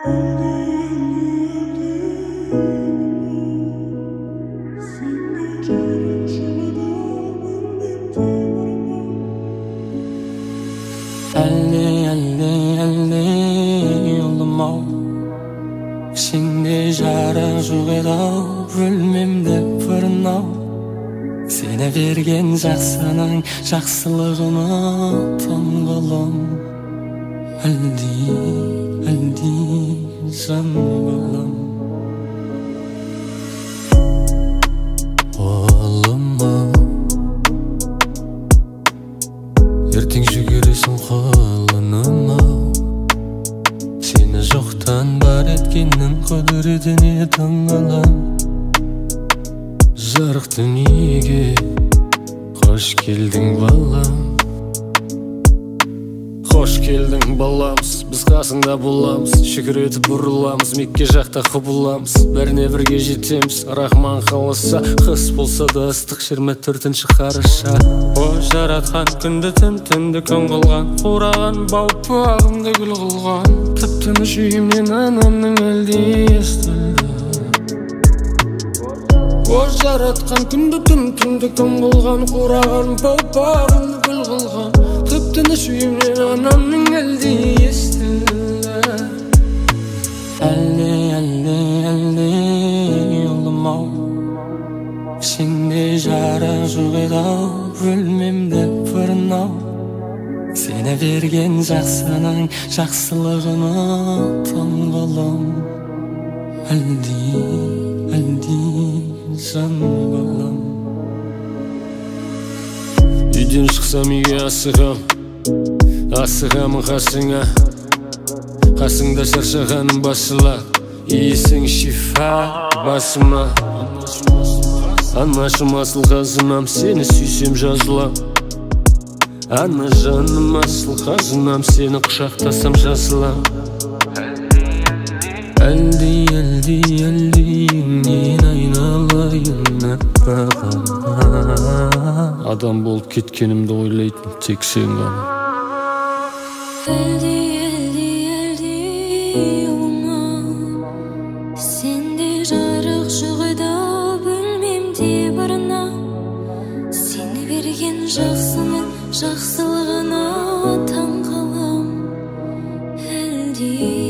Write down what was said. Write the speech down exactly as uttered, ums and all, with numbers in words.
Әлі, әлі, әлі ұлым-ау, ішіңде жарық жоқ еді-ау, бөлмемде бұрын-ау. Сені берген жақсының жақсылығыны тұңғылым. Әлди, әлди, жан балам. Ұлым-ау, ертең жүгіресің қолыным-ау. Сені жоқтан бар еткеннің құдіретіне таңғалам. Жарық дүниеге қош келдің балам. Қош келдің баламыз, біз қасыңда боламыз. Шүкір етіп бұрыламыз, Мекке жақта құбыламыз. Бәріне бірге жетеміз, Рахман қаласа. Қыс болса да ыстық жиырма төртінші қараша. О жаратқан күнді түн, түнді күн қылған, қураған бау-бағымды гүл қылған. Тып-тыныш үйімнен анамның әлде естілді. О жаратқан күнді түн, түнді күн қылған, қураған бау-бағымды гүл қылған. Тып-тыныш үйімнен анамның әлде естілді. Әлде, әлде, әлде ұлым-ау, ішіңде жарық жоқ еді-ау, бөлмемде бұрын-ау. Сені берген жақсының жақсылығыны тұңғылым. Әлди, әлди, жан балам. Үйден шықсам үйге асығам, асығамын қасыңа. Қасыңда шаршағаным басыла, иісің шифа басыма. Анашым асыл қазынам, сені сүйсем жазылам. Ана жаным асыл қазынам, сені құшақтасам жазылам. Әлди, әлди, әлдиіңнен айналайын аппағым. Адам болып кеткенімді ойлайтын тек сен ғана. Әлди, әлди, әлди ұлым-ау, сенде жарық жоқ еді-ау, бөлмемде бұрын-ау. Сені берген жақсының жақсылығына таңғалам. Әлди